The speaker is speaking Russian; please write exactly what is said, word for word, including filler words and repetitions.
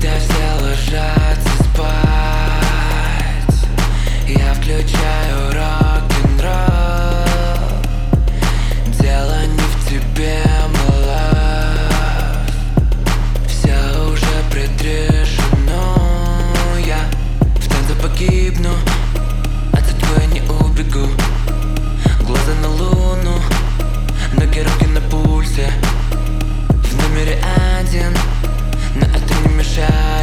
Когда все ложатся спать, я включаю рок-н-ролл. Дело не в тебе, my love. Все уже предрешено. Я в танце погибну, от этого не убегу. Глаза на луну, ноги, руки на пульсе. В номере один, но это не мешает.